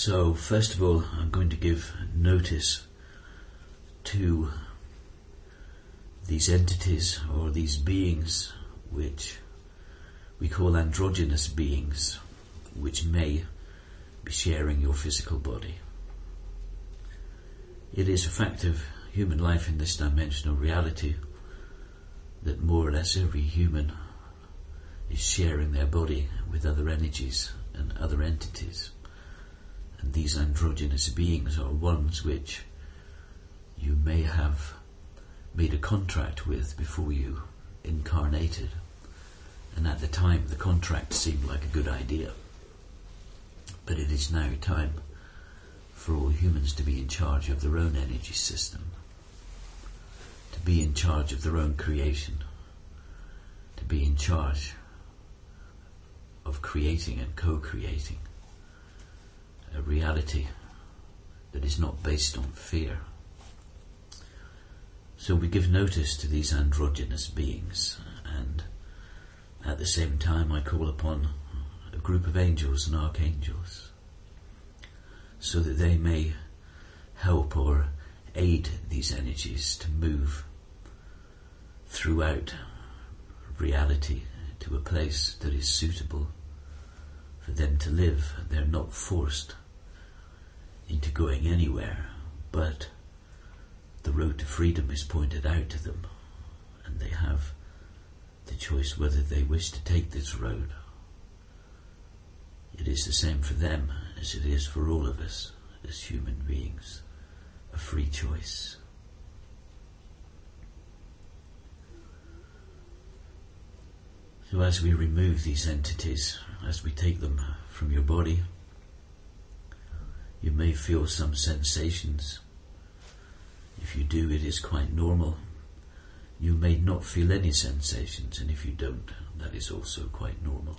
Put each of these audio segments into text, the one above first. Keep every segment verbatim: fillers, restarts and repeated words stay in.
So first of all, I'm going to give notice to these entities or these beings which we call androgynous beings, which may be sharing your physical body. It is a fact of human life in this dimensional reality that more or less every human is sharing their body with other energies and other entities. And these androgynous beings are ones which you may have made a contract with before you incarnated. And at the time the contract seemed like a good idea. But it is now time for all humans to be in charge of their own energy system, to be in charge of their own creation, to be in charge of creating and co-creating a reality that is not based on fear. So we give notice to these androgynous beings, and at the same time I call upon a group of angels and archangels so that they may help or aid these energies to move throughout reality to a place that is suitable for them to live. They're not forced into going anywhere, but the road to freedom is pointed out to them, and they have the choice whether they wish to take this road. It is the same for them as it is for all of us as human beings, a free choice. So as we remove these entities, as we take them from your body, you may feel some sensations. If you do, it is quite normal. You may not feel any sensations, and if you don't, that is also quite normal.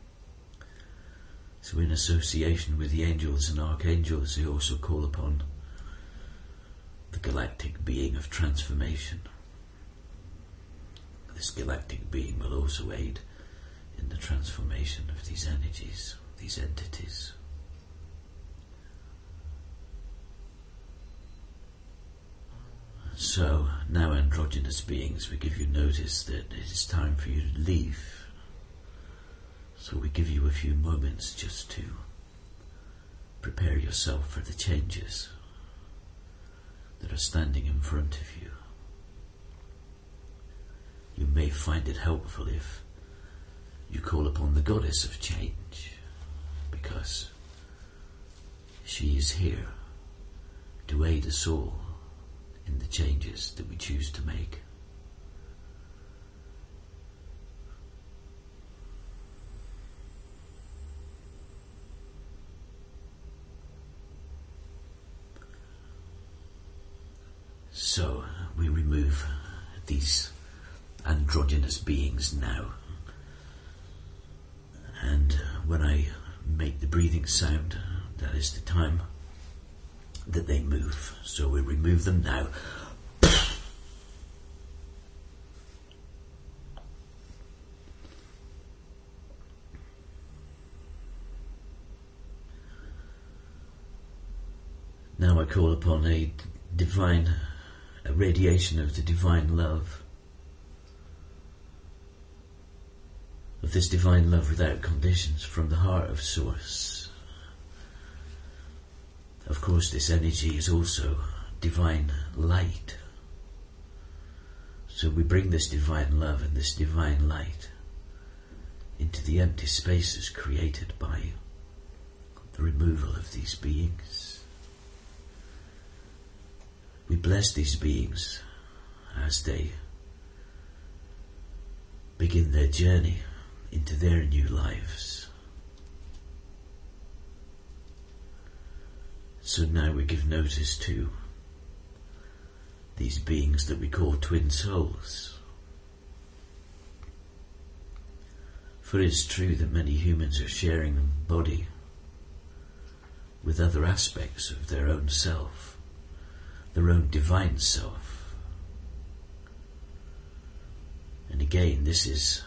So in association with the angels and archangels, they also call upon the galactic being of transformation. This galactic being will also aid in the transformation of these energies, these entities. So, now androgynous beings, we give you notice that it is time for you to leave. So we give you a few moments just to prepare yourself for the changes that are standing in front of you. You may find it helpful if you call upon the goddess of change, because she is here to aid us all in the changes that we choose to make. So we remove these androgynous beings now, and when I make the breathing sound, that is the time that they move. So we remove them now. Now I call upon a divine, a radiation of the divine love, of this divine love without conditions from the heart of Source. Of course, this energy is also divine light. So we bring this divine love and this divine light into the empty spaces created by the removal of these beings. We bless these beings as they begin their journey into their new lives. So now we give notice to these beings that we call twin souls. For it is true that many humans are sharing a body with other aspects of their own self, their own divine self. And again, this is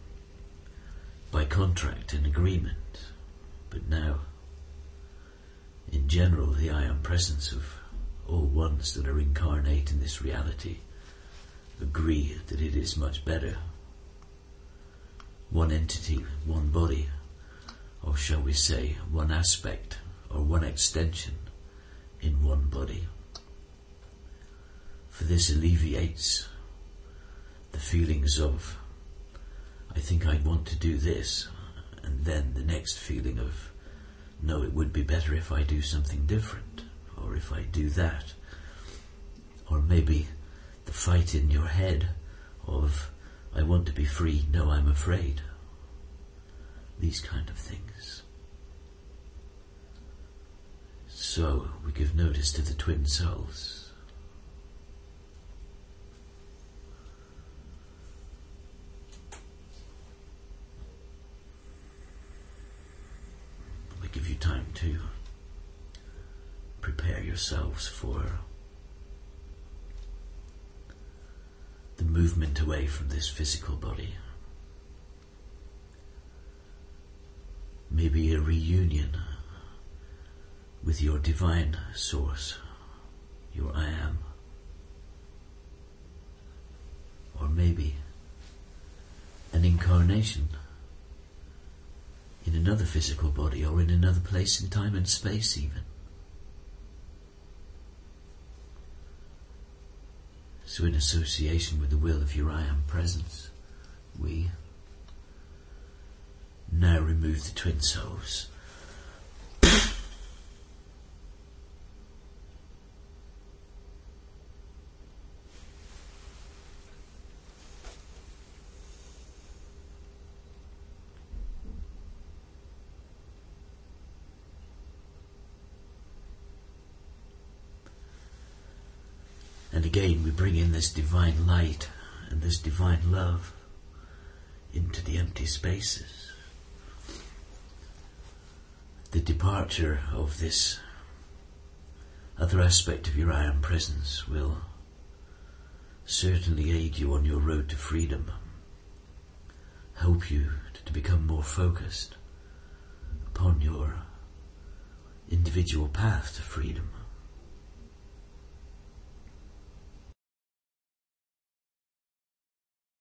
by contract and agreement, but now in general, the I Am Presence of all ones that are incarnate in this reality agree that it is much better. One entity, one body, or shall we say, one aspect or one extension in one body. For this alleviates the feelings of, I think I'd want to do this, and then the next feeling of, no, it would be better if I do something different, or if I do that. Or maybe the fight in your head of, I want to be free, no, I'm afraid. These kind of things. So we give notice to the twin souls. We give you time to prepare yourselves for the movement away from this physical body. Maybe a reunion with your divine source, your I Am. Or maybe an incarnation in another physical body, or in another place in time and space even. So in association with the will of your I Am Presence, we now remove the twin souls. And again we bring in this divine light and this divine love into the empty spaces. The departure of this other aspect of your I Am Presence will certainly aid you on your road to freedom, help you to become more focused upon your individual path to freedom.